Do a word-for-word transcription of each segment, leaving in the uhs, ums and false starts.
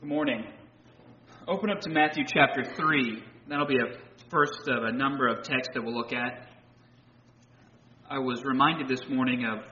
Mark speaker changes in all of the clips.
Speaker 1: Good morning. Open up to Matthew chapter three. That'll be a first of a number of texts that we'll look at. I was reminded this morning of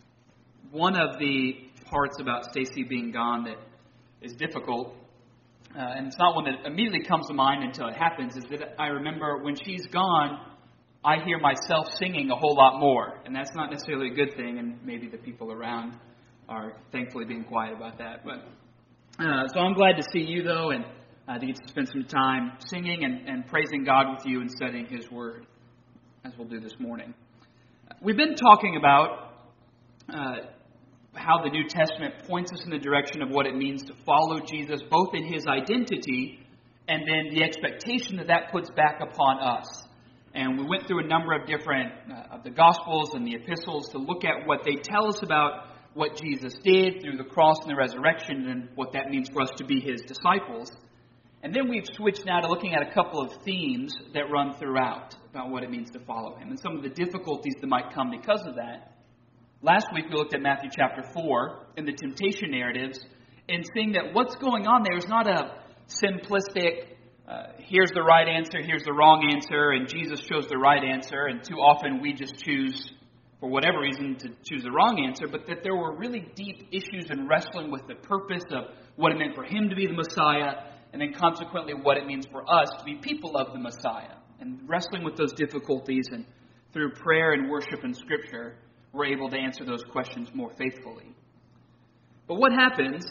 Speaker 1: one of the parts about Stacy being gone that is difficult, uh, and it's not one that immediately comes to mind until it happens, is that I remember when she's gone, I hear myself singing a whole lot more, and that's not necessarily a good thing, and maybe the people around are thankfully being quiet about that, but Uh, so I'm glad to see you, though, and uh, to get to spend some time singing and, and praising God with you and studying His Word, as we'll do this morning. We've been talking about uh, how the New Testament points us in the direction of what it means to follow Jesus, both in His identity and then the expectation that that puts back upon us. And we went through a number of different uh, of the Gospels and the epistles to look at what they tell us about what Jesus did through the cross and the resurrection and what that means for us to be His disciples. And then we've switched now to looking at a couple of themes that run throughout about what it means to follow Him and some of the difficulties that might come because of that. Last week we looked at Matthew chapter four and the temptation narratives and seeing that what's going on there is not a simplistic, uh, here's the right answer, here's the wrong answer, and Jesus chose the right answer, and too often we just choose for whatever reason, to choose the wrong answer, but that there were really deep issues in wrestling with the purpose of what it meant for Him to be the Messiah, and then consequently what it means for us to be people of the Messiah. And wrestling with those difficulties, and through prayer and worship and Scripture, we're able to answer those questions more faithfully. But what happens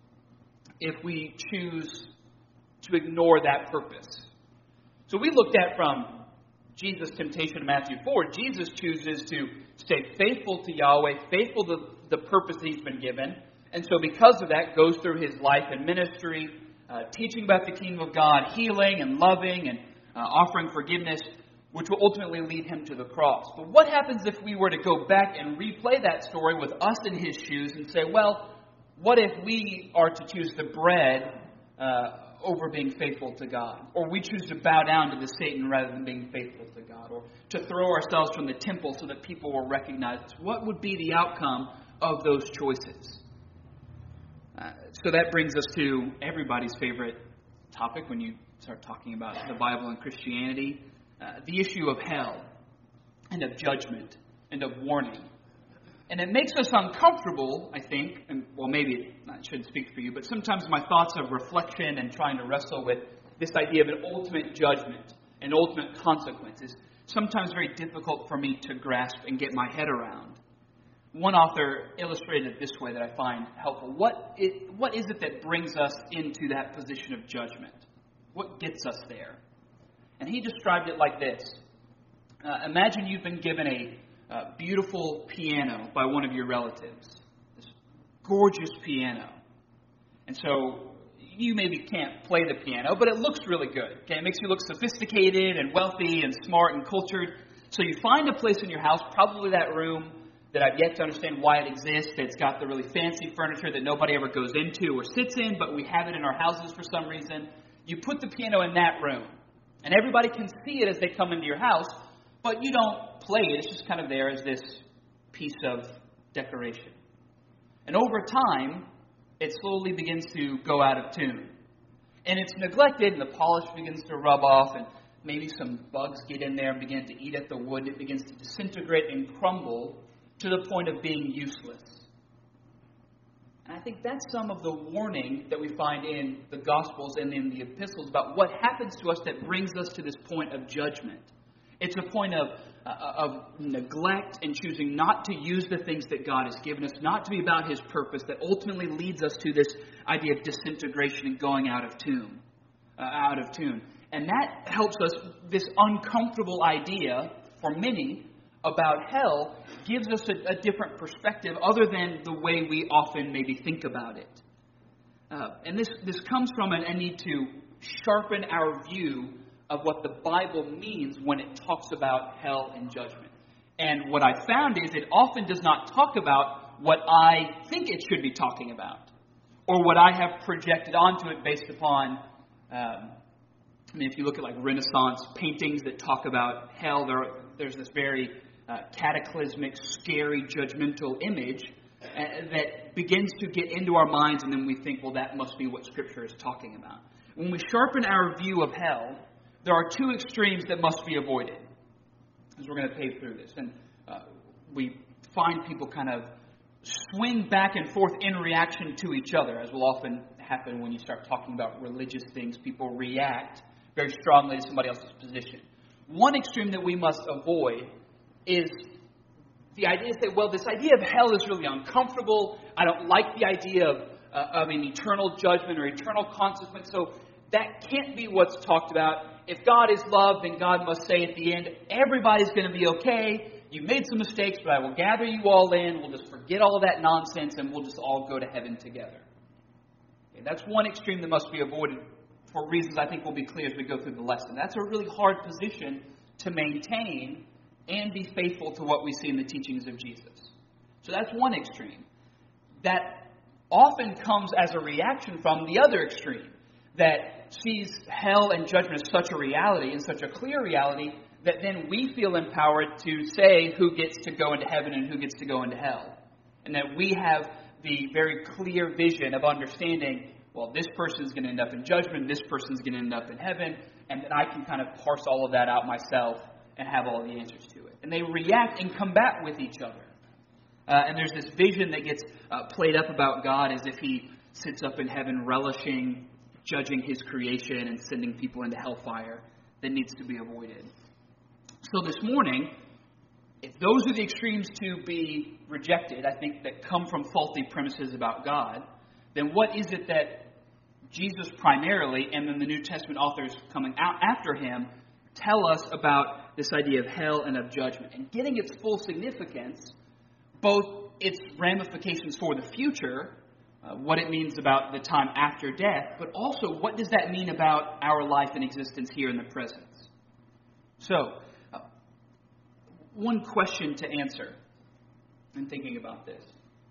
Speaker 1: if we choose to ignore that purpose? So we looked at from Jesus' temptation in Matthew four, Jesus chooses to stay faithful to Yahweh, faithful to the purpose that He's been given. And so because of that, goes through His life and ministry, uh, teaching about the kingdom of God, healing and loving and uh, offering forgiveness, which will ultimately lead Him to the cross. But what happens if we were to go back and replay that story with us in His shoes and say, well, what if we are to choose the bread uh over being faithful to God? Or we choose to bow down to the Satan rather than being faithful to God? Or to throw ourselves from the temple so that people will recognize us? What would be the outcome of those choices? Uh, so that brings us to everybody's favorite topic when you start talking about the Bible and Christianity. Uh, the issue of hell and of judgment and of warning. And it makes us uncomfortable, I think, and well, maybe I shouldn't speak for you, but sometimes my thoughts of reflection and trying to wrestle with this idea of an ultimate judgment and ultimate consequences, sometimes very difficult for me to grasp and get my head around. One author illustrated it this way that I find helpful. What is, what is it that brings us into that position of judgment? What gets us there? And he described it like this. Uh, imagine you've been given a Uh, beautiful piano by one of your relatives. This gorgeous piano. And so you maybe can't play the piano, but it looks really good. Okay, it makes you look sophisticated and wealthy and smart and cultured. So you find a place in your house, probably that room that I've yet to understand why it exists, that's got the really fancy furniture that nobody ever goes into or sits in, but we have it in our houses for some reason. You put the piano in that room, and everybody can see it as they come into your house, but you don't play it. It's just kind of there as this piece of decoration. And over time, it slowly begins to go out of tune. And it's neglected, and the polish begins to rub off, and maybe some bugs get in there and begin to eat at the wood. It begins to disintegrate and crumble to the point of being useless. And I think that's some of the warning that we find in the Gospels and in the epistles about what happens to us that brings us to this point of judgment. It's a point of, uh, of neglect and choosing not to use the things that God has given us, not to be about His purpose, that ultimately leads us to this idea of disintegration and going out of tune. Uh, out of tune. And that helps us, this uncomfortable idea for many about hell gives us a, a different perspective other than the way we often maybe think about it. Uh, and this, this comes from a, a need to sharpen our view of what the Bible means when it talks about hell and judgment. And what I found is it often does not talk about what I think it should be talking about, or what I have projected onto it based upon, um, I mean, if you look at like Renaissance paintings that talk about hell, there, there's this very uh, cataclysmic, scary, judgmental image uh, that begins to get into our minds, and then we think, well, that must be what Scripture is talking about. When we sharpen our view of hell, there are two extremes that must be avoided, as we're going to pave through this. And uh, we find people kind of swing back and forth in reaction to each other, as will often happen when you start talking about religious things. People react very strongly to somebody else's position. One extreme that we must avoid is the idea that, well, this idea of hell is really uncomfortable. I don't like the idea of, uh, of an eternal judgment or eternal consequence, so that can't be what's talked about. If God is love, then God must say at the end, everybody's going to be okay. You made some mistakes, but I will gather you all in. We'll just forget all of that nonsense, and we'll just all go to heaven together. Okay, that's one extreme that must be avoided for reasons I think will be clear as we go through the lesson. That's a really hard position to maintain and be faithful to what we see in the teachings of Jesus. So that's one extreme. That often comes as a reaction from the other extreme, that sees hell and judgment as such a reality and such a clear reality that then we feel empowered to say who gets to go into heaven and who gets to go into hell. And that we have the very clear vision of understanding, well, this person's going to end up in judgment, this person's going to end up in heaven, and that I can kind of parse all of that out myself and have all the answers to it. And they react and combat with each other. Uh, and there's this vision that gets uh, played up about God as if he sits up in heaven relishing, judging his creation and sending people into hellfire that needs to be avoided. So this morning, if those are the extremes to be rejected, I think, that come from faulty premises about God, then what is it that Jesus primarily, and then the New Testament authors coming out after him, tell us about this idea of hell and of judgment? And getting its full significance, both its ramifications for the future, uh, what it means about the time after death, but also what does that mean about our life and existence here in the present? So, uh, one question to answer in thinking about this.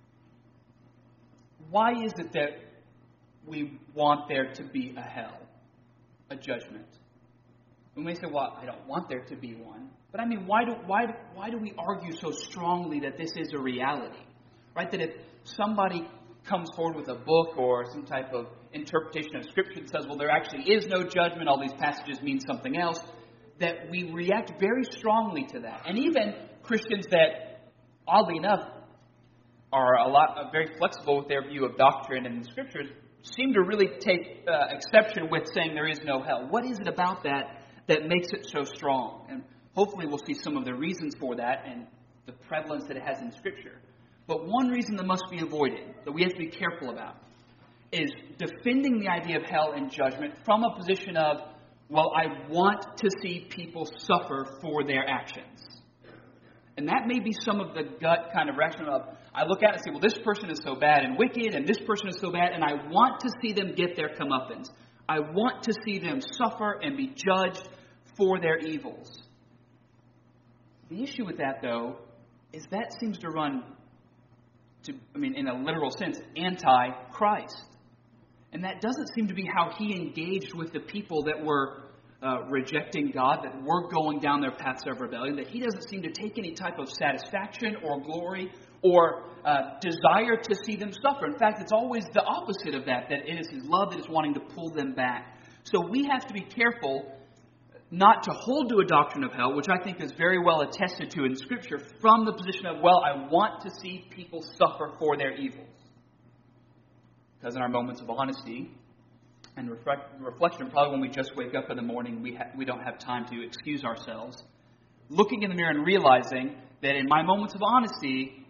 Speaker 1: Why is it that we want there to be a hell, a judgment? We may say, well, I don't want there to be one. But I mean, why do, why, why do we argue so strongly that this is a reality? Right? That if somebody comes forward with a book or some type of interpretation of Scripture that says, well, there actually is no judgment, all these passages mean something else, that we react very strongly to that. And even Christians that, oddly enough, are a lot uh, very flexible with their view of doctrine and the Scriptures, seem to really take uh, exception with saying there is no hell. What is it about that that makes it so strong? And hopefully we'll see some of the reasons for that and the prevalence that it has in Scripture. But one reason that must be avoided, that we have to be careful about, is defending the idea of hell and judgment from a position of, well, I want to see people suffer for their actions. And that may be some of the gut kind of reaction of, I look at it and say, well, this person is so bad and wicked, and this person is so bad, and I want to see them get their comeuppance. I want to see them suffer and be judged for their evils. The issue with that, though, is that seems to run, to, I mean, in a literal sense, anti-Christ. And that doesn't seem to be how he engaged with the people that were uh, rejecting God, that were going down their paths of rebellion, that he doesn't seem to take any type of satisfaction or glory or uh, desire to see them suffer. In fact, it's always the opposite of that, that it is his love that is wanting to pull them back. So we have to be careful not to hold to a doctrine of hell, which I think is very well attested to in Scripture, from the position of, well, I want to see people suffer for their evils. Because in our moments of honesty and reflect, reflection, probably when we just wake up in the morning, we ha- we don't have time to excuse ourselves. Looking in the mirror and realizing that in my moments of honesty,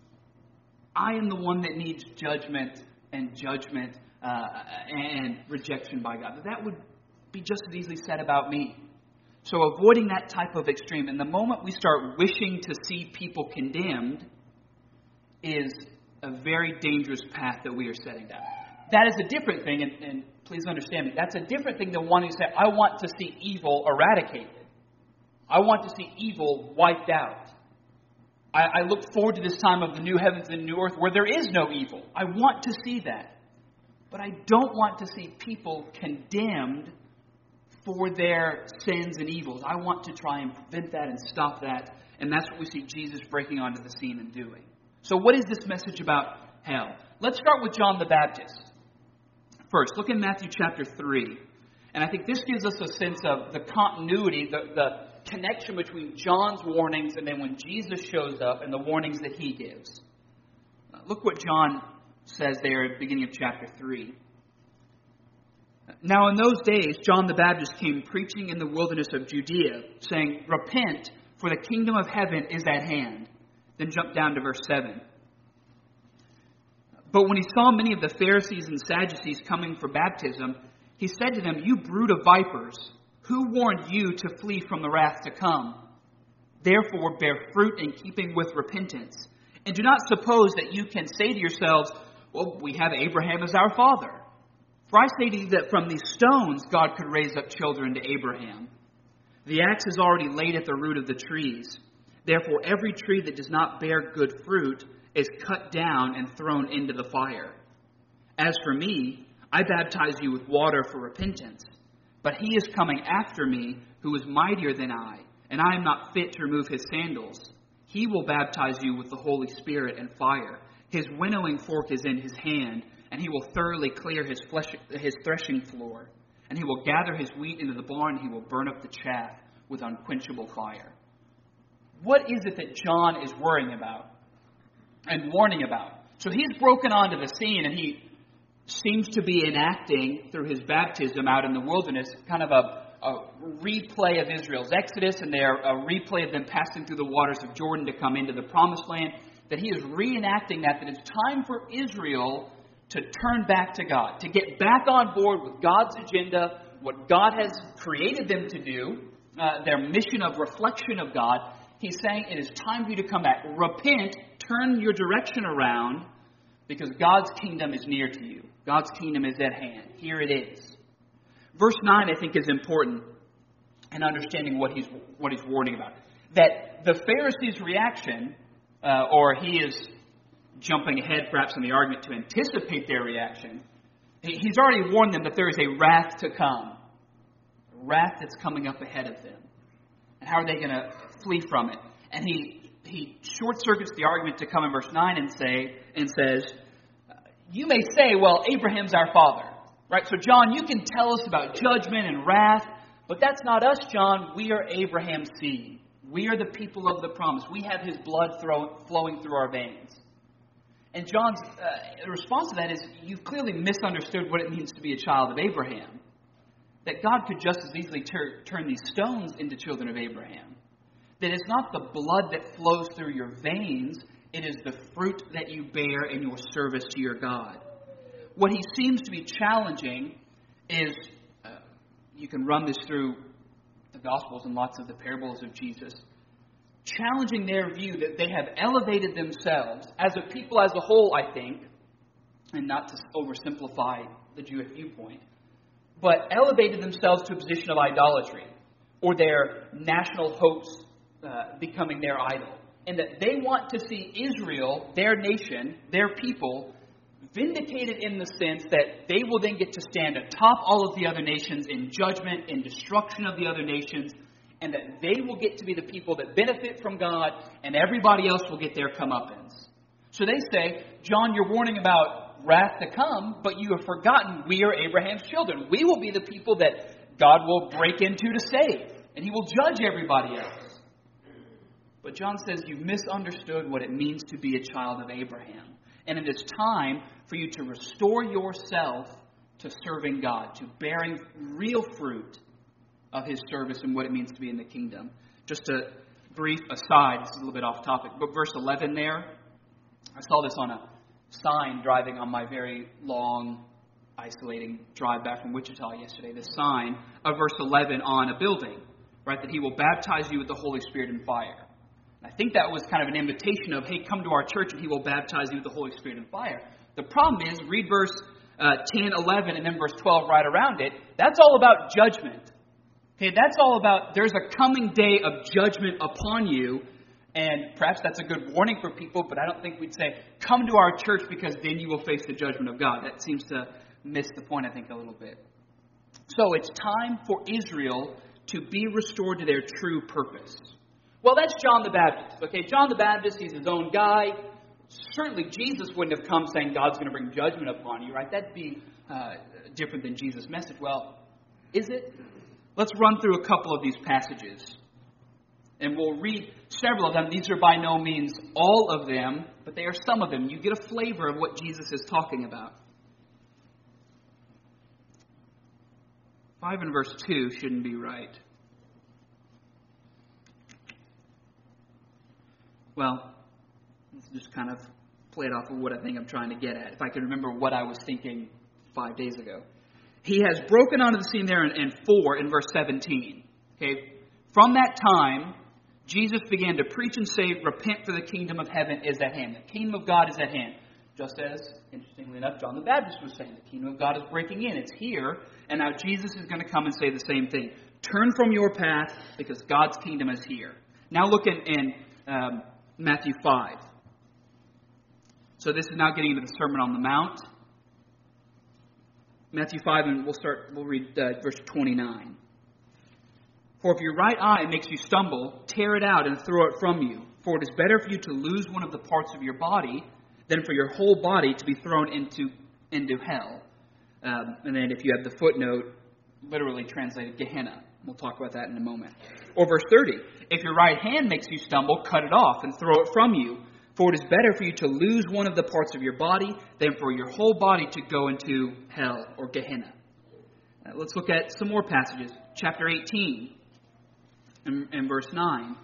Speaker 1: I am the one that needs judgment and judgment uh, and rejection by God. That would be just as easily said about me. So avoiding that type of extreme, and the moment we start wishing to see people condemned, is a very dangerous path that we are setting down. That is a different thing, and, and please understand me, that's a different thing than wanting to say, I want to see evil eradicated. I want to see evil wiped out. I, I look forward to this time of the new heavens and new earth where there is no evil. I want to see that. But I don't want to see people condemned for their sins and evils. I want to try and prevent that and stop that. And that's what we see Jesus breaking onto the scene and doing. So what is this message about hell? Let's start with John the Baptist. First, look in Matthew chapter three. And I think this gives us a sense of the continuity, the, the connection between John's warnings and then when Jesus shows up and the warnings that he gives. Uh, look what John says there at the beginning of chapter three. Now in those days, John the Baptist came preaching in the wilderness of Judea, saying, "Repent, for the kingdom of heaven is at hand." Then jump down to verse seven. But when he saw many of the Pharisees and Sadducees coming for baptism, he said to them, "You brood of vipers, who warned you to flee from the wrath to come? Therefore bear fruit in keeping with repentance. And do not suppose that you can say to yourselves, 'Well, we have Abraham as our father.' For I say to you that from these stones God could raise up children to Abraham. The axe is already laid at the root of the trees. Therefore every tree that does not bear good fruit is cut down and thrown into the fire. As for me, I baptize you with water for repentance. But he is coming after me who is mightier than I, and I am not fit to remove his sandals. He will baptize you with the Holy Spirit and fire. His winnowing fork is in his hand, and he will thoroughly clear his, flesh, his threshing floor. And he will gather his wheat into the barn, and he will burn up the chaff with unquenchable fire." What is it that John is worrying about and warning about? So he's broken onto the scene, and he seems to be enacting through his baptism out in the wilderness kind of a, a replay of Israel's exodus, and they're a replay of them passing through the waters of Jordan to come into the promised land. That he is reenacting that, that it's time for Israel to turn back to God, to get back on board with God's agenda, what God has created them to do, uh, their mission of reflection of God. He's saying it is time for you to come back. Repent, turn your direction around, because God's kingdom is near to you. God's kingdom is at hand. Here it is. Verse nine, I think, is important in understanding what he's what he's warning about. That the Pharisees' reaction, uh, or he is jumping ahead perhaps in the argument to anticipate their reaction, he's already warned them that there is a wrath to come. A wrath that's coming up ahead of them. And how are they going to flee from it? And he he short-circuits the argument to come in verse nine and say and says, "You may say, well, Abraham's our father." Right? So, John, you can tell us about judgment and wrath, but that's not us, John. We are Abraham's seed. We are the people of the promise. We have his blood throw, flowing through our veins. And John's uh, response to that is, you've clearly misunderstood what it means to be a child of Abraham. That God could just as easily tur- turn these stones into children of Abraham. That it's not the blood that flows through your veins, it is the fruit that you bear in your service to your God. What he seems to be challenging is, uh, you can run this through the Gospels and lots of the parables of Jesus, challenging their view that they have elevated themselves as a people as a whole, I think, and not to oversimplify the Jewish viewpoint, but elevated themselves to a position of idolatry, or their national hopes uh, becoming their idol. And that they want to see Israel, their nation, their people, vindicated in the sense that they will then get to stand atop all of the other nations in judgment, in destruction of the other nations, and that they will get to be the people that benefit from God, and everybody else will get their comeuppance. So they say, John, you're warning about wrath to come, but you have forgotten we are Abraham's children. We will be the people that God will break into to save, and he will judge everybody else. But John says you've misunderstood what it means to be a child of Abraham. And it is time for you to restore yourself to serving God, to bearing real fruit of his service and what it means to be in the kingdom. Just a brief aside, this is a little bit off topic, but verse eleven there, I saw this on a sign driving on my very long, isolating drive back from Wichita yesterday. This sign of verse eleven on a building, right, that he will baptize you with the Holy Spirit and fire. I think that was kind of an invitation of, hey, come to our church and he will baptize you with the Holy Spirit and fire. The problem is, read verse uh, ten, eleven, and then verse twelve right around it. That's all about judgment. Okay, that's all about there's a coming day of judgment upon you. And perhaps that's a good warning for people, but I don't think we'd say, come to our church because then you will face the judgment of God. That seems to miss the point, I think, a little bit. So it's time for Israel to be restored to their true purpose. Well, that's John the Baptist. Okay, John the Baptist, he's his own guy. certainly Jesus wouldn't have come saying God's going to bring judgment upon you, right? That'd be uh, different than Jesus' message. Well, is it? Let's run through a couple of these passages. And we'll read several of them. These are by no means all of them, but they are some of them. You get a flavor of what Jesus is talking about. five and verse two shouldn't be right. Well, let's just kind of play it off of what I think I'm trying to get at. If I can remember what I was thinking five days ago. He has broken onto the scene there in, in four in verse seventeen. Okay, from that time, Jesus began to preach and say, repent, for the kingdom of heaven is at hand. The kingdom of God is at hand. Just as, interestingly enough, John the Baptist was saying, the kingdom of God is breaking in. It's here. And now Jesus is going to come and say the same thing. Turn from your path because God's kingdom is here. Now look in, in um, Matthew five. So this is now getting into the Sermon on the Mount. Matthew five, and we'll start. We'll read uh, verse twenty-nine. For if your right eye makes you stumble, tear it out and throw it from you. For it is better for you to lose one of the parts of your body than for your whole body to be thrown into into hell. Um, and then if you have the footnote, literally translated Gehenna. We'll talk about that in a moment. Or verse thirty. If your right hand makes you stumble, cut it off and throw it from you. For it is better for you to lose one of the parts of your body than for your whole body to go into hell or Gehenna. Uh, let's look at some more passages. Chapter eighteen and, and verse nine.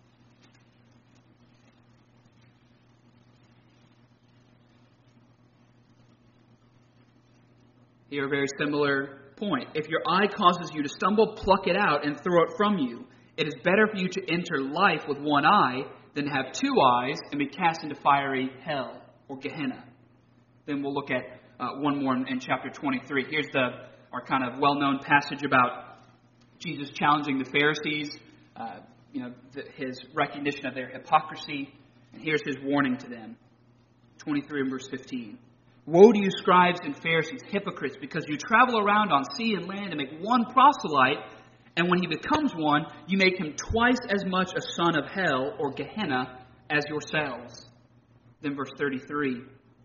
Speaker 1: Here, a very similar point. If your eye causes you to stumble, pluck it out and throw it from you. It is better for you to enter life with one eye than to have two eyes and be cast into fiery hell or Gehenna. Then we'll look at uh, one more in, in chapter twenty-three. Here's the our kind of well-known passage about Jesus challenging the Pharisees, uh, you know, the, his recognition of their hypocrisy. And here's his warning to them. twenty-three and verse fifteen. Woe to you, scribes and Pharisees, hypocrites, because you travel around on sea and land and make one proselyte, and when he becomes one, you make him twice as much a son of hell or Gehenna as yourselves. Then verse thirty-three.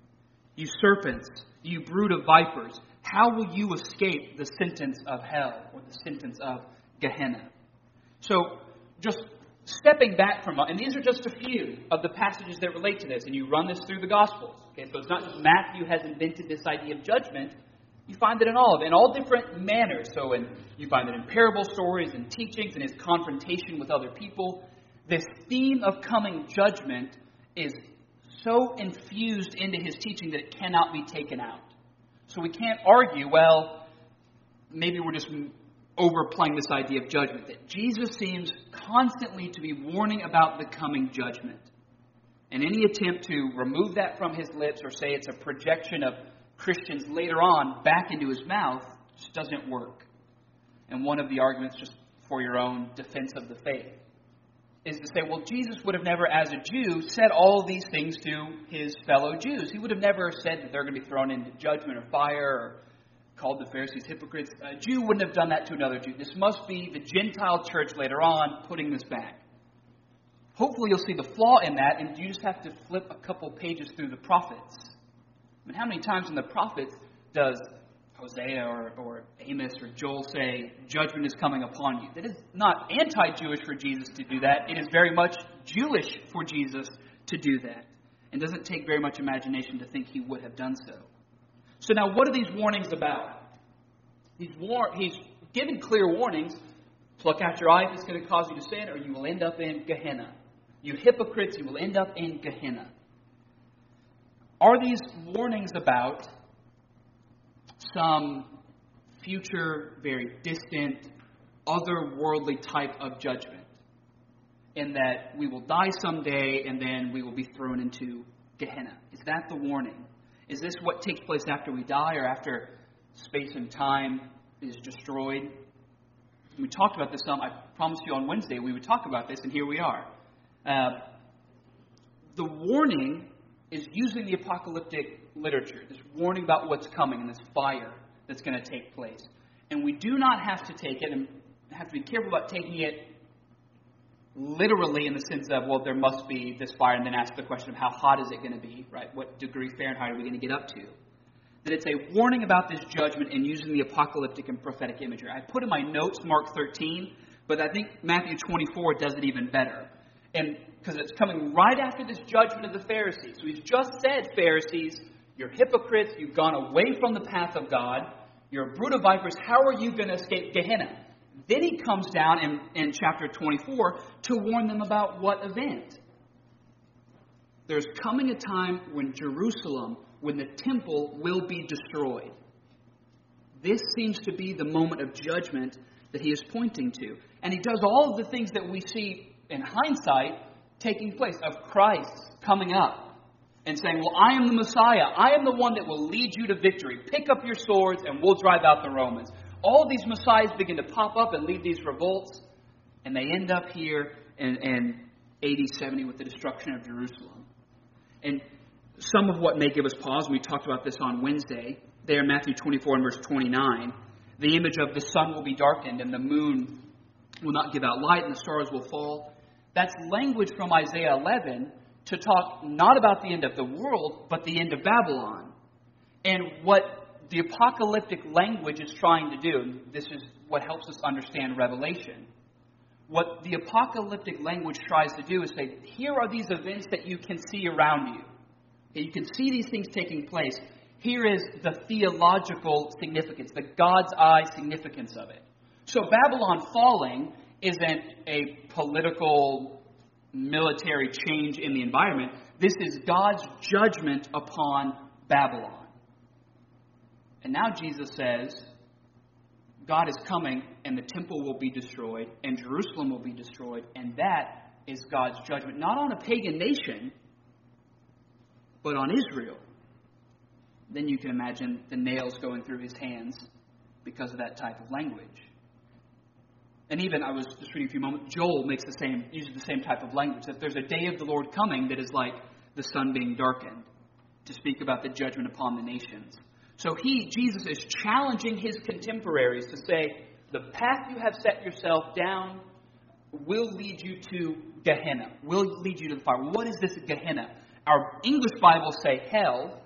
Speaker 1: You serpents, you brood of vipers, how will you escape the sentence of hell or the sentence of Gehenna? So, just stepping back from, and these are just a few of the passages that relate to this, and you run this through the Gospels. Okay, so it's not just Matthew has invented this idea of judgment. You find it in all of it, in all different manners. So in, you find it in parable stories and teachings and his confrontation with other people. This theme of coming judgment is so infused into his teaching that it cannot be taken out. So we can't argue, well, maybe we're just overplaying this idea of judgment. That Jesus seems constantly to be warning about the coming judgment. And any attempt to remove that from his lips or say it's a projection of Christians later on back into his mouth just doesn't work. And one of the arguments, just for your own defense of the faith, is to say, well, Jesus would have never, as a Jew, said all of these things to his fellow Jews. He would have never said that they're going to be thrown into judgment or fire or called the Pharisees hypocrites. A Jew wouldn't have done that to another Jew. This must be the Gentile church later on putting this back. Hopefully you'll see the flaw in that, and you just have to flip a couple pages through the prophets. I mean, how many times in the prophets does Hosea or, or Amos or Joel say, judgment is coming upon you? That is not anti-Jewish for Jesus to do that. It is very much Jewish for Jesus to do that. And doesn't take very much imagination to think he would have done so. So now, what are these warnings about? He's, war- he's given clear warnings. Pluck out your eye if it's going to cause you to sin, or you will end up in Gehenna. You hypocrites, you will end up in Gehenna. Are these warnings about some future, very distant, otherworldly type of judgment? In that we will die someday and then we will be thrown into Gehenna. Is that the warning? Is this what takes place after we die or after space and time is destroyed? We talked about this some. I promised you on Wednesday we would talk about this, and here we are. Uh, the warning is using the apocalyptic literature, this warning about what's coming and this fire that's going to take place. And we do not have to take it, and have to be careful about taking it literally in the sense of, well, there must be this fire, and then ask the question of how hot is it going to be, right? What degree Fahrenheit are we going to get up to? That it's a warning about this judgment and using the apocalyptic and prophetic imagery. I put in my notes Mark thirteen, but I think Matthew twenty-four does it even better. And because it's coming right after this judgment of the Pharisees. So he's just said, Pharisees, you're hypocrites, you've gone away from the path of God, you're a brood of vipers, how are you going to escape Gehenna? Then he comes down in, in chapter twenty-four to warn them about what event? There's coming a time when Jerusalem, when the temple will be destroyed. This seems to be the moment of judgment that he is pointing to. And he does all of the things that we see in hindsight taking place, of Christ coming up and saying, well, I am the Messiah. I am the one that will lead you to victory. Pick up your swords and we'll drive out the Romans. All these messiahs begin to pop up and lead these revolts, and they end up here in, in A D seventy with the destruction of Jerusalem. And some of what may give us pause, and we talked about this on Wednesday, there in Matthew twenty-four and verse twenty-nine, the image of the sun will be darkened and the moon will not give out light and the stars will fall. That's language from Isaiah eleven to talk not about the end of the world, but the end of Babylon. And what the apocalyptic language is trying to do, and this is what helps us understand Revelation. What the apocalyptic language tries to do is say, here are these events that you can see around you. You can see these things taking place. Here is the theological significance, the God's eye significance of it. So Babylon falling isn't a political, military change in the environment. This is God's judgment upon Babylon. And now Jesus says, God is coming and the temple will be destroyed and Jerusalem will be destroyed. And that is God's judgment, not on a pagan nation, but on Israel. Then you can imagine the nails going through his hands because of that type of language. And even, I was just reading a few moments, Joel makes the same, uses the same type of language. That there's a day of the Lord coming that is like the sun being darkened, to speak about the judgment upon the nations. So he, Jesus, is challenging his contemporaries to say, the path you have set yourself down will lead you to Gehenna, will lead you to the fire. What is this Gehenna? Our English Bibles say hell.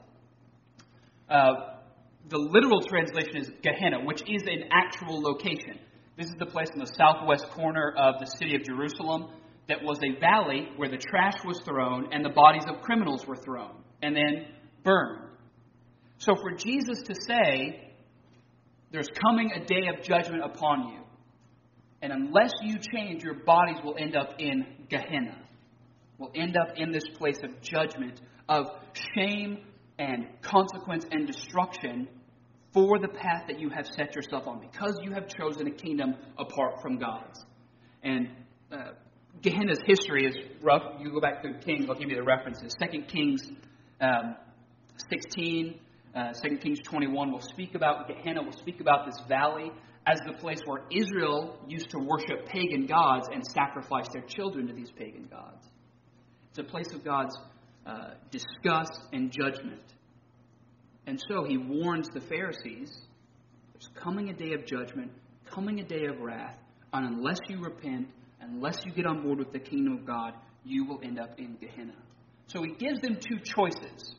Speaker 1: Uh, the literal translation is Gehenna, which is an actual location. This is the place in the southwest corner of the city of Jerusalem that was a valley where the trash was thrown and the bodies of criminals were thrown and then burned. So for Jesus to say, there's coming a day of judgment upon you, and unless you change, your bodies will end up in Gehenna, will end up in this place of judgment, of shame and consequence and destruction for the path that you have set yourself on, because you have chosen a kingdom apart from God's. And uh, Gehenna's history is rough. You go back to Kings, I'll give you the references. Second Kings um, sixteen, uh, Second Kings twenty-one will speak about Gehenna, will speak about this valley as the place where Israel used to worship pagan gods and sacrifice their children to these pagan gods. It's a place of God's uh, disgust and judgment. And so he warns the Pharisees, there's coming a day of judgment, coming a day of wrath, and unless you repent, unless you get on board with the kingdom of God, you will end up in Gehenna. So he gives them two choices.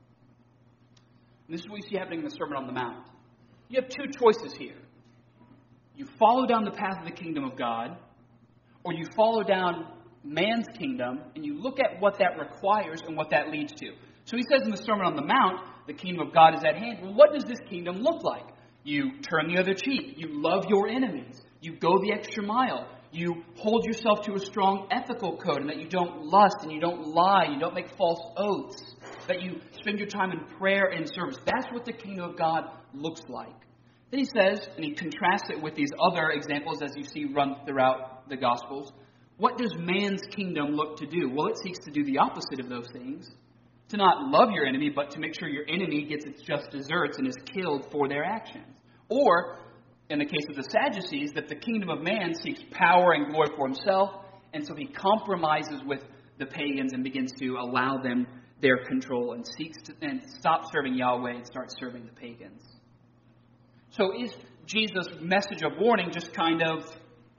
Speaker 1: And this is what you see happening in the Sermon on the Mount. You have two choices here. You follow down the path of the kingdom of God, or you follow down man's kingdom, and you look at what that requires and what that leads to. So he says in the Sermon on the Mount, the kingdom of God is at hand. Well, what does this kingdom look like? You turn the other cheek. You love your enemies. You go the extra mile. You hold yourself to a strong ethical code, and that you don't lust and you don't lie. You don't make false oaths. That you spend your time in prayer and service. That's what the kingdom of God looks like. Then he says, and he contrasts it with these other examples as you see run throughout the Gospels. What does man's kingdom look to do? Well, it seeks to do the opposite of those things. To not love your enemy, but to make sure your enemy gets its just deserts and is killed for their actions. Or, in the case of the Sadducees, that the kingdom of man seeks power and glory for himself, and so he compromises with the pagans and begins to allow them their control and seeks to and stops serving Yahweh and starts serving the pagans. So is Jesus' message of warning just kind of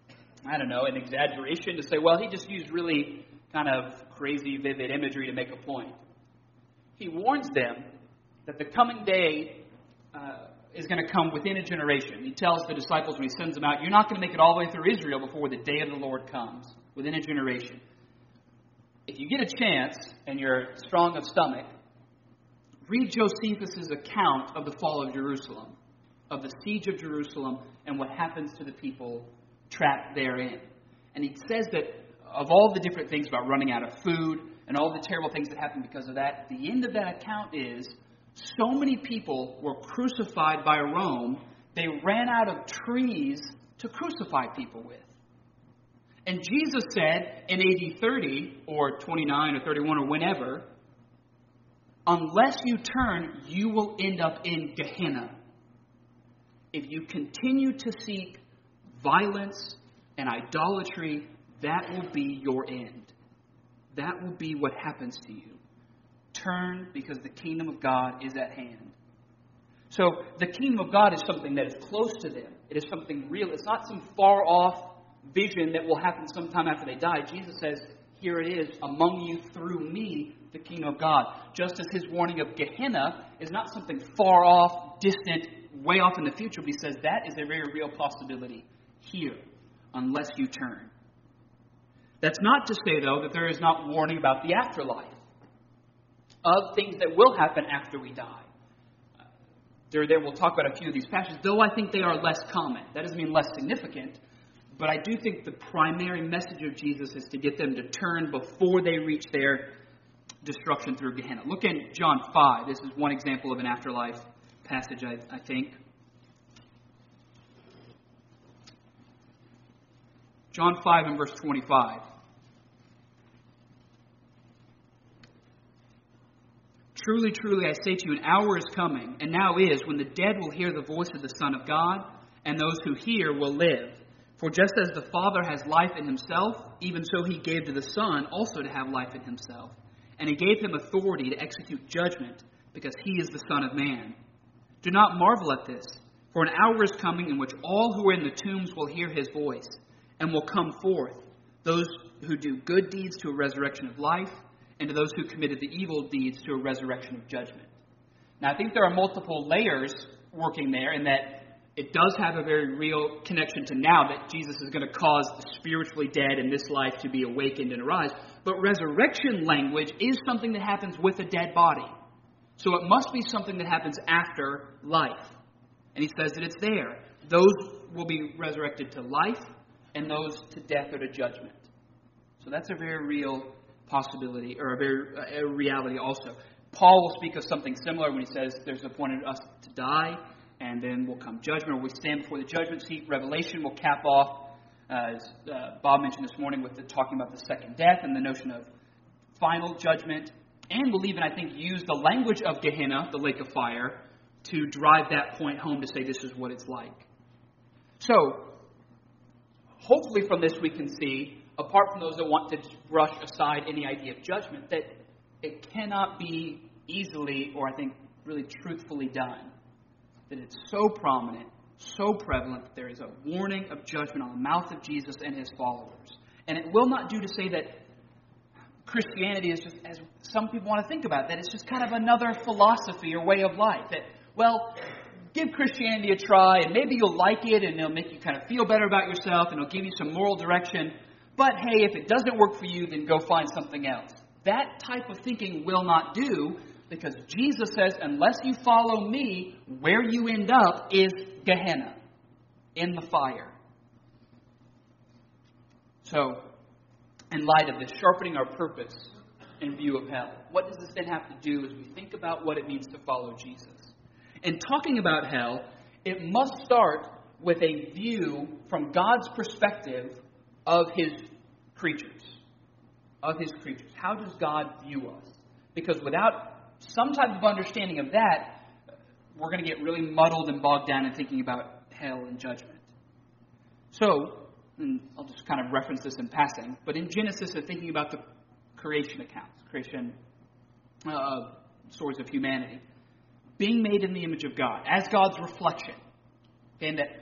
Speaker 1: I don't know, an exaggeration to say, well, he just used really kind of crazy, vivid imagery to make a point. He warns them that the coming day uh, is going to come within a generation. He tells the disciples when he sends them out, you're not going to make it all the way through Israel before the day of the Lord comes, within a generation. If you get a chance and you're strong of stomach, read Josephus' account of the fall of Jerusalem, of the siege of Jerusalem and what happens to the people trapped therein. And he says that of all the different things about running out of food and all the terrible things that happened because of that, the end of that account is so many people were crucified by Rome, they ran out of trees to crucify people with. And Jesus said in A D thirty or twenty-nine or thirty-one or whenever, unless you turn, you will end up in Gehenna. If you continue to seek violence and idolatry, that will be your end. That will be what happens to you. Turn, because the kingdom of God is at hand. So the kingdom of God is something that is close to them. It is something real. It's not some far off vision that will happen sometime after they die. Jesus says, here it is, among you through me, the kingdom of God. Just as his warning of Gehenna is not something far off, distant, way off in the future, but he says that is a very real possibility here, unless you turn. That's not to say, though, that there is not warning about the afterlife, of things that will happen after we die. Uh, there, there, we'll talk about a few of these passages, though I think they are less common. That doesn't mean less significant, but I do think the primary message of Jesus is to get them to turn before they reach their destruction through Gehenna. Look in John five. This is one example of an afterlife passage, I, I think. John five and verse twenty-five. Truly, truly, I say to you, an hour is coming, and now is, when the dead will hear the voice of the Son of God, and those who hear will live. For just as the Father has life in himself, even so he gave to the Son also to have life in himself. And he gave him authority to execute judgment, because he is the Son of Man. Do not marvel at this, for an hour is coming in which all who are in the tombs will hear his voice, and will come forth, those who do good deeds to a resurrection of life, and to those who committed the evil deeds to a resurrection of judgment. Now, I think there are multiple layers working there, in that it does have a very real connection to now, that Jesus is going to cause the spiritually dead in this life to be awakened and arise. But resurrection language is something that happens with a dead body. So it must be something that happens after life. And he says that it's there. Those will be resurrected to life, and those to death or to judgment. So that's a very real possibility, or a very a reality also. Paul will speak of something similar when he says there's appointed us to die, and then will come judgment, or we stand before the judgment seat. Revelation will cap off, uh, as uh, Bob mentioned this morning, with the talking about the second death and the notion of final judgment, and will even, I think, use the language of Gehenna, the lake of fire, to drive that point home to say this is what it's like. So, hopefully from this we can see, apart from those that want to brush aside any idea of judgment, that it cannot be easily, or I think really truthfully done. That it's so prominent, so prevalent, that there is a warning of judgment on the mouth of Jesus and his followers. And it will not do to say that Christianity is just, as some people want to think about it, that it's just kind of another philosophy or way of life. That, well, give Christianity a try, and maybe you'll like it, and it'll make you kind of feel better about yourself, and it'll give you some moral direction. But hey, if it doesn't work for you, then go find something else. That type of thinking will not do, because Jesus says, unless you follow me, where you end up is Gehenna, in the fire. So, in light of this, sharpening our purpose in view of hell, what does this then have to do as we think about what it means to follow Jesus? In talking about hell, it must start with a view from God's perspective of his creatures. Of his creatures. How does God view us? Because without some type of understanding of that, we're going to get really muddled and bogged down in thinking about hell and judgment. So, and I'll just kind of reference this in passing, but in Genesis, they're thinking about the creation accounts, creation uh, stories of humanity, being made in the image of God, as God's reflection. And that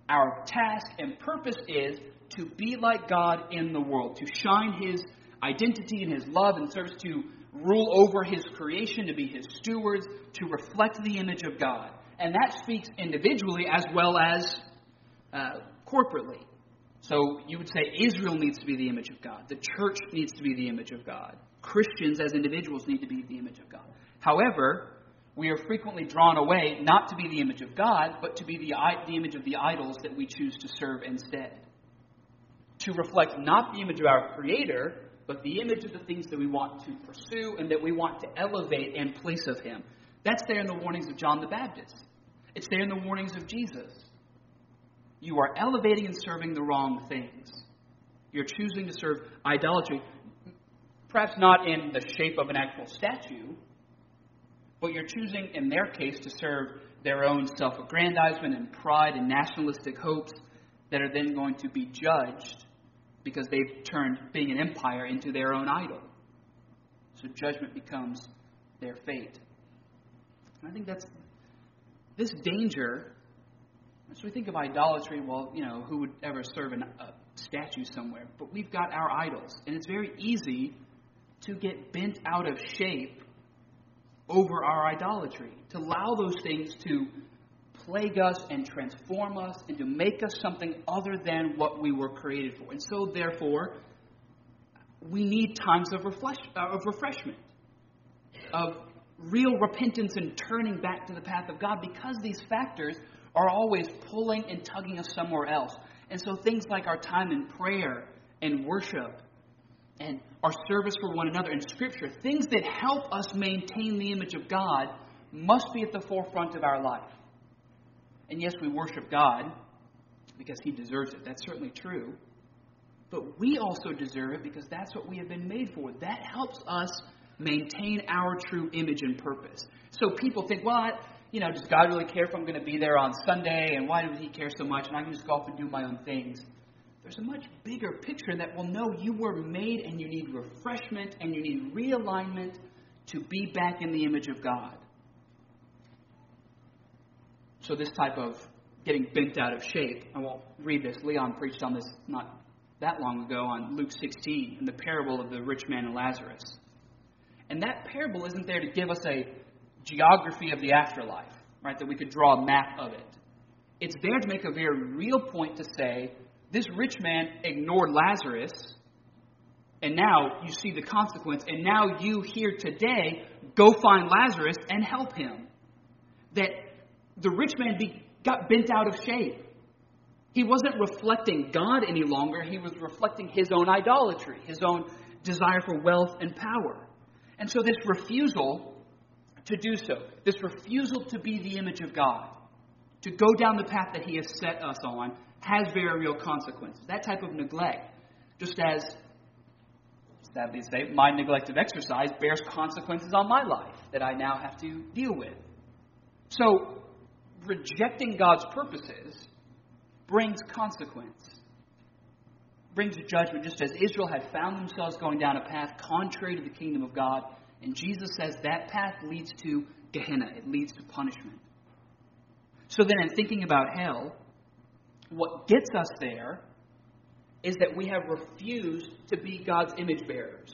Speaker 1: Our task and purpose is to be like God in the world, to shine His identity and His love and service, to rule over His creation, to be His stewards, to reflect the image of God. And that speaks individually as well as uh, corporately. So you would say Israel needs to be the image of God. The church needs to be the image of God. Christians as individuals need to be the image of God. However, we are frequently drawn away not to be the image of God, but to be the, the image of the idols that we choose to serve instead. To reflect not the image of our Creator, but the image of the things that we want to pursue and that we want to elevate in place of Him. That's there in the warnings of John the Baptist. It's there in the warnings of Jesus. You are elevating and serving the wrong things. You're choosing to serve idolatry, perhaps not in the shape of an actual statue, but you're choosing, in their case, to serve their own self-aggrandizement and pride and nationalistic hopes that are then going to be judged because they've turned being an empire into their own idol. So judgment becomes their fate. And I think that's this danger. So we think of idolatry, well, you know, who would ever serve an, a statue somewhere? But we've got our idols. And it's very easy to get bent out of shape over our idolatry, to allow those things to plague us and transform us and to make us something other than what we were created for. And so, therefore, we need times of, refresh, uh, of refreshment, of real repentance and turning back to the path of God, because these factors are always pulling and tugging us somewhere else. And so things like our time in prayer and worship and our service for one another and Scripture, things that help us maintain the image of God, must be at the forefront of our life. And yes, we worship God because He deserves it. That's certainly true. But we also deserve it because that's what we have been made for. That helps us maintain our true image and purpose. So people think, well, I, you know, does God really care if I'm going to be there on Sunday? And why does He care so much? And I can just go off and do my own things. There's a much bigger picture that will know you were made and you need refreshment and you need realignment to be back in the image of God. So this type of getting bent out of shape, I won't read this. Leon preached on this not that long ago on Luke sixteen, in the parable of the rich man and Lazarus. And that parable isn't there to give us a geography of the afterlife, right, that we could draw a map of it. It's there to make a very real point to say, this rich man ignored Lazarus, and now you see the consequence, and now you here today go find Lazarus and help him. That the rich man be, got bent out of shape. He wasn't reflecting God any longer. He was reflecting his own idolatry, his own desire for wealth and power. And so this refusal to do so, this refusal to be the image of God, to go down the path that He has set us on, has very real consequences. That type of neglect, just as, sadly to say, my neglect of exercise bears consequences on my life that I now have to deal with. So, rejecting God's purposes brings consequence, brings judgment, just as Israel had found themselves going down a path contrary to the kingdom of God. And Jesus says that path leads to Gehenna. It leads to punishment. So then in thinking about hell, what gets us there is that we have refused to be God's image bearers.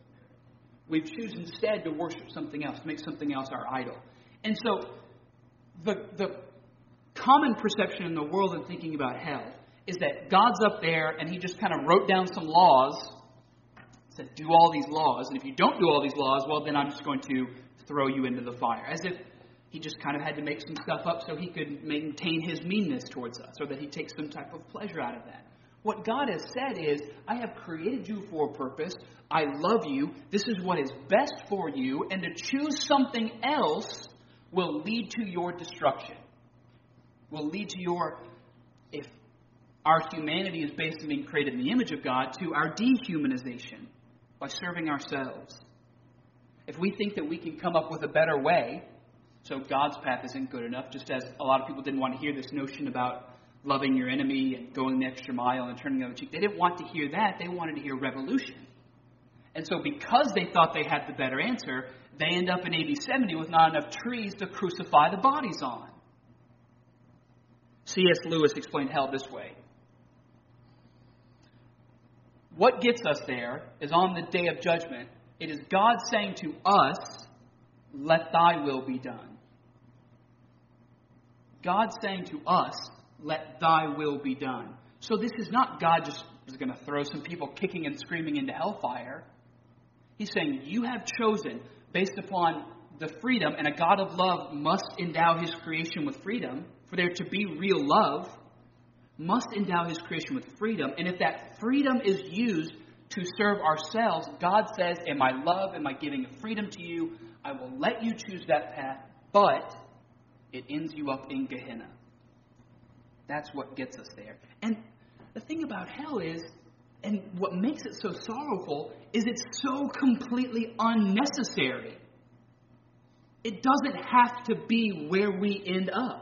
Speaker 1: We've chosen instead to worship something else, make something else our idol. And so the, the common perception in the world in thinking about hell is that God's up there and He just kind of wrote down some laws, said do all these laws, and if you don't do all these laws, well then I'm just going to throw you into the fire. As if He just kind of had to make some stuff up so He could maintain His meanness towards us, or that He takes some type of pleasure out of that. What God has said is, I have created you for a purpose. I love you. This is what is best for you. And to choose something else will lead to your destruction. Will lead to your, if our humanity is based on being created in the image of God, to our dehumanization by serving ourselves. If we think that we can come up with a better way, so God's path isn't good enough, just as a lot of people didn't want to hear this notion about loving your enemy and going the extra mile and turning the other cheek. They didn't want to hear that. They wanted to hear revolution. And so because they thought they had the better answer, they end up in A D seventy with not enough trees to crucify the bodies on. C S Lewis explained hell this way. What gets us there is on the day of judgment, it is God saying to us, let thy will be done. God saying to us, let thy will be done. So this is not God just is going to throw some people kicking and screaming into hellfire. He's saying you have chosen, based upon the freedom, and a God of love must endow his creation with freedom. For there to be real love, must endow his creation with freedom. And if that freedom is used to serve ourselves, God says, in my love, in my giving of freedom to you, I will let you choose that path, but it ends you up in Gehenna. That's what gets us there. And the thing about hell is, and what makes it so sorrowful, is it's so completely unnecessary. It doesn't have to be where we end up.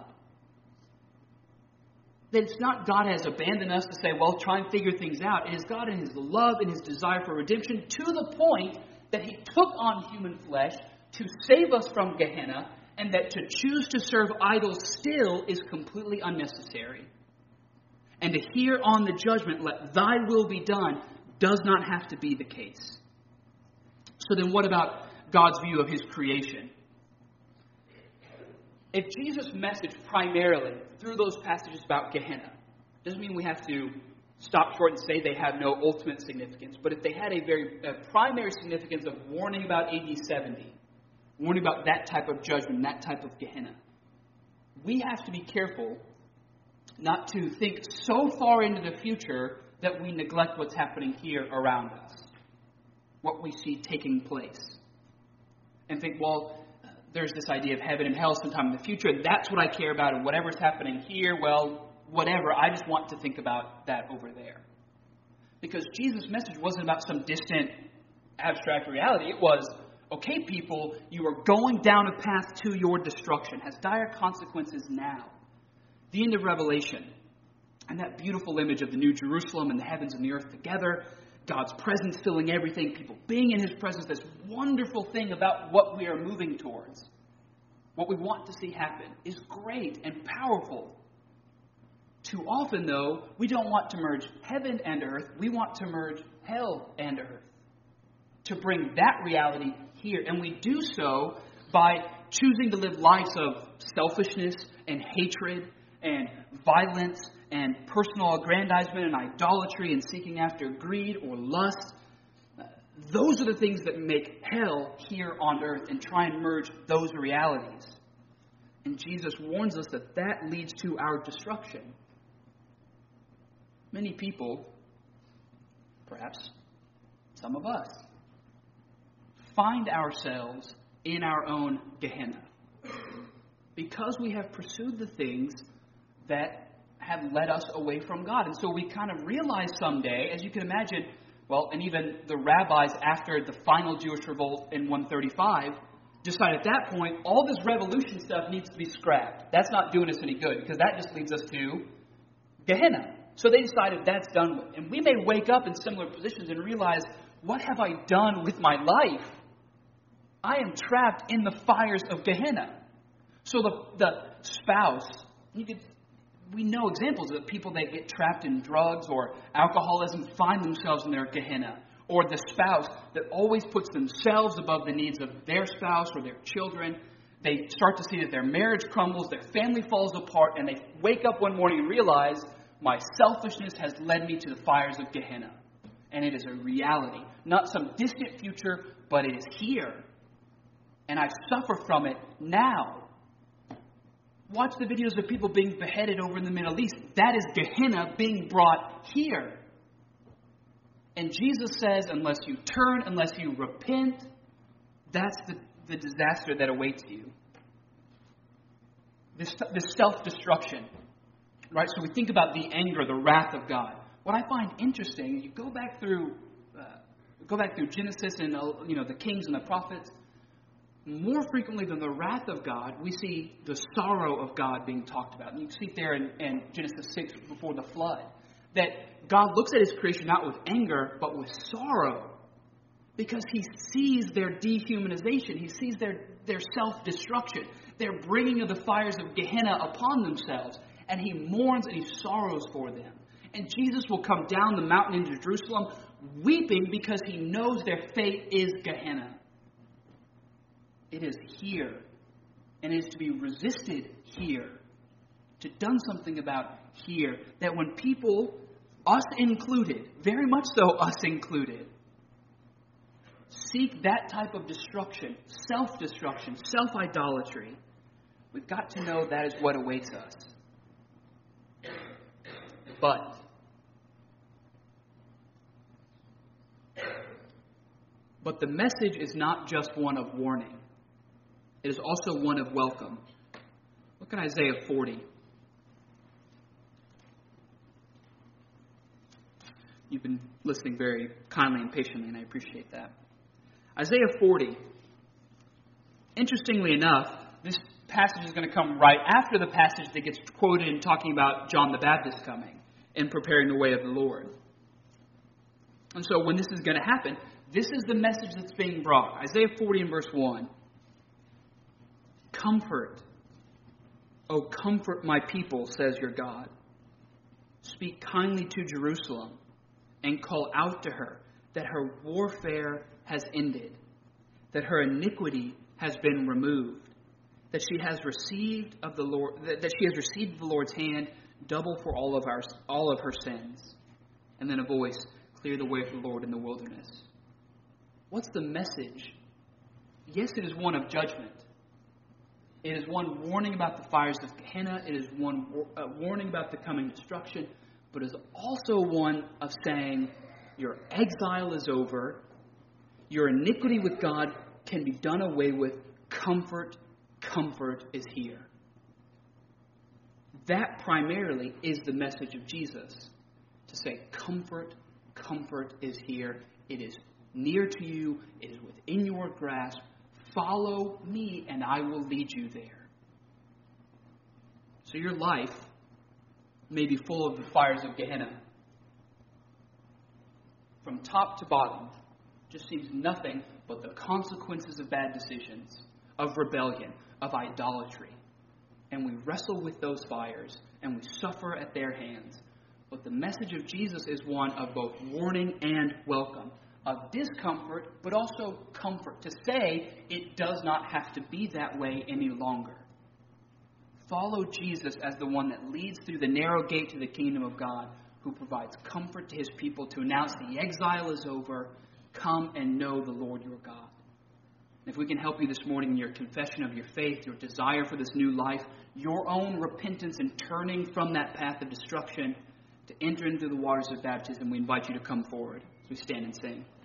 Speaker 1: That it's not God has abandoned us to say, well, try and figure things out. It is God in his love and his desire for redemption to the point that he took on human flesh to save us from Gehenna, and that to choose to serve idols still is completely unnecessary. And to hear on the judgment, let thy will be done, does not have to be the case. So then what about God's view of his creation? If Jesus' message primarily, through those passages about Gehenna, doesn't mean we have to stop short and say they have no ultimate significance, but if they had a very a primary significance of warning about A D seventy, warning about that type of judgment, that type of Gehenna, we have to be careful not to think so far into the future that we neglect what's happening here around us, what we see taking place, and think, well, there's this idea of heaven and hell sometime in the future. That's what I care about, and whatever's happening here, well, whatever. I just want to think about that over there. Because Jesus' message wasn't about some distant, abstract reality. It was, okay, people, you are going down a path to your destruction. It has dire consequences now. The end of Revelation, and that beautiful image of the New Jerusalem and the heavens and the earth together, God's presence filling everything, people being in his presence, this wonderful thing about what we are moving towards, what we want to see happen, is great and powerful. Too often, though, we don't want to merge heaven and earth. We want to merge hell and earth, to bring that reality here. And we do so by choosing to live lives of selfishness and hatred and violence and personal aggrandizement and idolatry and seeking after greed or lust. Those are the things that make hell here on earth, and try and merge those realities. And Jesus warns us that that leads to our destruction. Many people, perhaps some of us, find ourselves in our own Gehenna because we have pursued the things that have led us away from God. And so we kind of realize someday, as you can imagine, well, and even the rabbis after the final Jewish revolt in one thirty-five decide at that point, all this revolution stuff needs to be scrapped. That's not doing us any good, because that just leads us to Gehenna. So they decided that's done with. And we may wake up in similar positions and realize, what have I done with my life? I am trapped in the fires of Gehenna. So the, the spouse, you could We know examples of people that get trapped in drugs or alcoholism find themselves in their Gehenna. Or the spouse that always puts themselves above the needs of their spouse or their children. They start to see that their marriage crumbles, their family falls apart, and they wake up one morning and realize, my selfishness has led me to the fires of Gehenna. And it is a reality. Not some distant future, but it is here. And I suffer from it now. Watch the videos of people being beheaded over in the Middle East. That is Gehenna being brought here. And Jesus says, unless you turn, unless you repent, that's the, the disaster that awaits you. This, this self-destruction. Right? So we think about the anger, the wrath of God. What I find interesting, you go back through uh, go back through Genesis and uh, you know the kings and the prophets, more frequently than the wrath of God, we see the sorrow of God being talked about. And you see it there in, in Genesis six before the flood. That God looks at his creation not with anger, but with sorrow. Because he sees their dehumanization. He sees their, their self-destruction. Their bringing of the fires of Gehenna upon themselves. and he mourns and he sorrows for them. And Jesus will come down the mountain into Jerusalem weeping because he knows their fate is Gehenna. It is here, and it is to be resisted here, to done something about here, that when people, us included, very much so us included, seek that type of destruction, self-destruction, self-idolatry, we've got to know that is what awaits us. But But the message is not just one of warning. It is also one of welcome. Look at Isaiah forty. You've been listening very kindly and patiently, and I appreciate that. Isaiah forty. Interestingly enough, this passage is going to come right after the passage that gets quoted in talking about John the Baptist coming and preparing the way of the Lord. And so when this is going to happen, this is the message that's being brought. Isaiah forty and verse one. Comfort, O comfort my people, says your God. Speak kindly to Jerusalem and call out to her that her warfare has ended, that her iniquity has been removed, that she has received of the Lord, that she has received the Lord's hand double for all of our all of her sins. And then a voice, clear the way for the Lord in the wilderness. What's the message? Yes, it is one of judgment. It is one warning about the fires of Gehenna. It is one uh, warning about the coming destruction. But it is also one of saying, your exile is over. Your iniquity with God can be done away with. Comfort, comfort is here. That primarily is the message of Jesus. To say, comfort, comfort is here. It is near to you. It is within your grasp. Follow me and I will lead you there. So your life may be full of the fires of Gehenna. From top to bottom, just seems nothing but the consequences of bad decisions, of rebellion, of idolatry. And we wrestle with those fires and we suffer at their hands. But the message of Jesus is one of both warning and welcome. Of discomfort, but also comfort. To say it does not have to be that way any longer. Follow Jesus as the one that leads through the narrow gate to the kingdom of God, who provides comfort to his people to announce the exile is over. Come and know the Lord your God. And if we can help you this morning in your confession of your faith, your desire for this new life, your own repentance and turning from that path of destruction to enter into the waters of baptism, we invite you to come forward as we stand and sing.